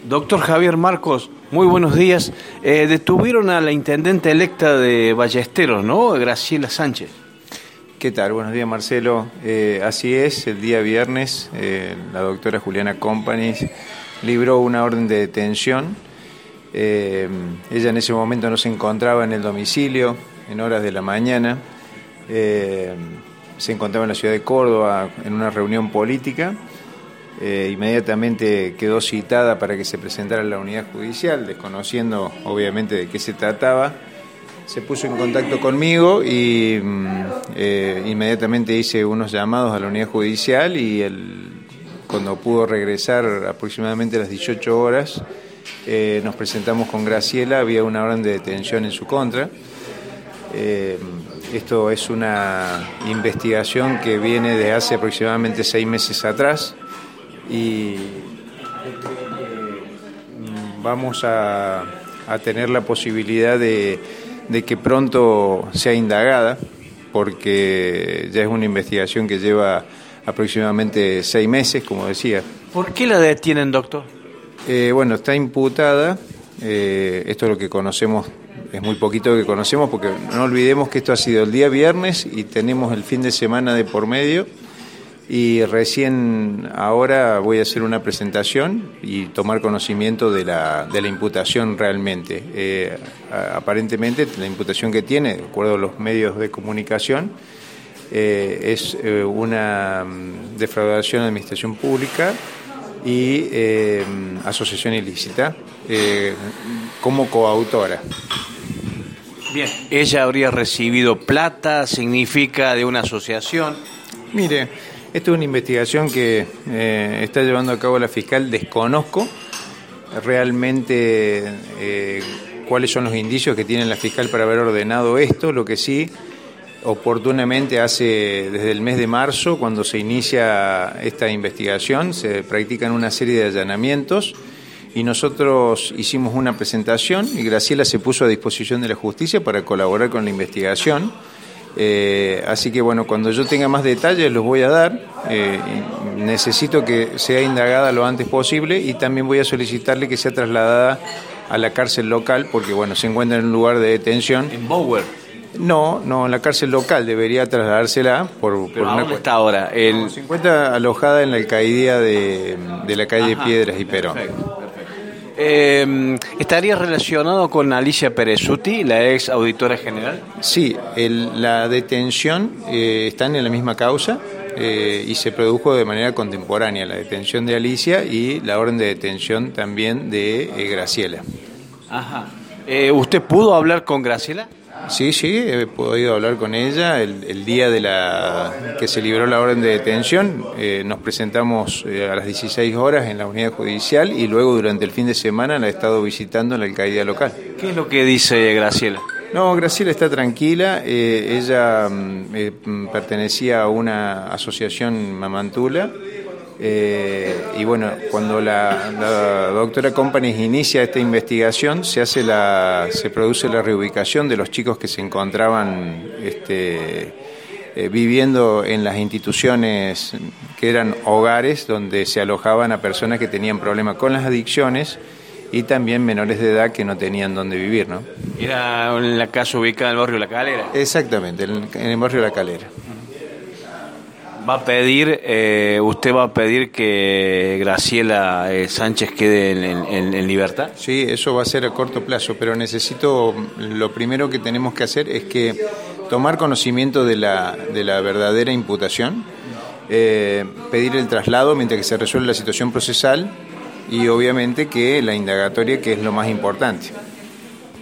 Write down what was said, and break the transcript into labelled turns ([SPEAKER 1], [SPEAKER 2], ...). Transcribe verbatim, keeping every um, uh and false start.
[SPEAKER 1] Doctor Javier Marcos, muy buenos días. Eh, detuvieron a la intendente electa de Ballesteros, ¿no? Graciela Sánchez.
[SPEAKER 2] ¿Qué tal? Buenos días, Marcelo. Eh, así es, el día viernes eh, la doctora Juliana Companys libró una orden de detención. Eh, ella en ese momento no se encontraba en el domicilio, en horas de la mañana. Eh, se encontraba en la ciudad de Córdoba en una reunión política. Eh, inmediatamente quedó citada para que se presentara en la unidad judicial, desconociendo obviamente de qué se trataba. Se puso en contacto conmigo y eh, inmediatamente hice unos llamados a la unidad judicial y el, cuando pudo regresar aproximadamente a las dieciocho horas, eh, nos presentamos con Graciela, había una orden de detención en su contra. Eh, esto es una investigación que viene de hace aproximadamente seis meses atrás. Y vamos a, a tener la posibilidad de, de que pronto sea indagada, porque ya es una investigación que lleva aproximadamente seis meses, como decía.
[SPEAKER 1] ¿Por qué la detienen, doctor?
[SPEAKER 2] Eh, bueno, está imputada, eh, esto es lo que conocemos, es muy poquito lo que conocemos, porque no olvidemos que esto ha sido el día viernes y tenemos el fin de semana de por medio. Y recién ahora voy a hacer una presentación y tomar conocimiento de la, de la imputación realmente. Eh, aparentemente la imputación que tiene, de acuerdo a los medios de comunicación, eh, es eh, una defraudación de administración pública y eh, asociación ilícita eh, como coautora.
[SPEAKER 1] Bien, ella habría recibido plata, significa de una asociación.
[SPEAKER 2] Mire, esta es una investigación que eh, está llevando a cabo la fiscal. Desconozco realmente eh, cuáles son los indicios que tiene la fiscal para haber ordenado esto. Lo que sí, oportunamente hace desde el mes de marzo, cuando se inicia esta investigación, se practican una serie de allanamientos y nosotros hicimos una presentación y Graciela se puso a disposición de la justicia para colaborar con la investigación. Eh, así que bueno, cuando yo tenga más detalles los voy a dar. Eh, necesito que sea indagada lo antes posible y también voy a solicitarle que sea trasladada a la cárcel local, porque bueno, se encuentra en un lugar de detención.
[SPEAKER 1] ¿En Bower?
[SPEAKER 2] No, no, en la cárcel local debería trasladársela por, por
[SPEAKER 1] ¿Pero
[SPEAKER 2] una
[SPEAKER 1] dónde está ahora? El...
[SPEAKER 2] No, se encuentra alojada en la alcaldía de, de la calle
[SPEAKER 1] Ajá,
[SPEAKER 2] Piedras y Perón.
[SPEAKER 1] Perfecto. Eh, ¿Estaría relacionado con Alicia Perezuti, la ex auditora general?
[SPEAKER 2] Sí, el, la detención eh, están en la misma causa eh, y se produjo de manera contemporánea, la detención de Alicia y la orden de detención también de eh, Graciela.
[SPEAKER 1] Ajá. Eh, ¿Usted pudo hablar con Graciela?
[SPEAKER 2] Sí, sí, he podido hablar con ella el, el día de la que se libró la orden de detención. Eh, nos presentamos eh, a las dieciséis horas en la unidad judicial y luego durante el fin de semana la he estado visitando en la alcaldía local.
[SPEAKER 1] ¿Qué es lo que dice Graciela?
[SPEAKER 2] No, Graciela está tranquila. Eh, ella eh, pertenecía a una asociación mamantula. Eh, y bueno, cuando la, la doctora Companys inicia esta investigación, se hace la, se produce la reubicación de los chicos que se encontraban este, eh, viviendo en las instituciones que eran hogares donde se alojaban a personas que tenían problemas con las adicciones y también menores de edad que no tenían dónde vivir, ¿no?
[SPEAKER 1] ¿Era en la casa ubicada en el barrio La Calera?
[SPEAKER 2] Exactamente, en, en el barrio La Calera.
[SPEAKER 1] Va a pedir, eh, usted va a pedir que Graciela eh, Sánchez quede en, en, en libertad.
[SPEAKER 2] Sí, eso va a ser a corto plazo, pero necesito, lo primero que tenemos que hacer es que tomar conocimiento de la, de la verdadera imputación, eh, pedir el traslado mientras que se resuelve la situación procesal y obviamente que la indagatoria, que es lo más importante.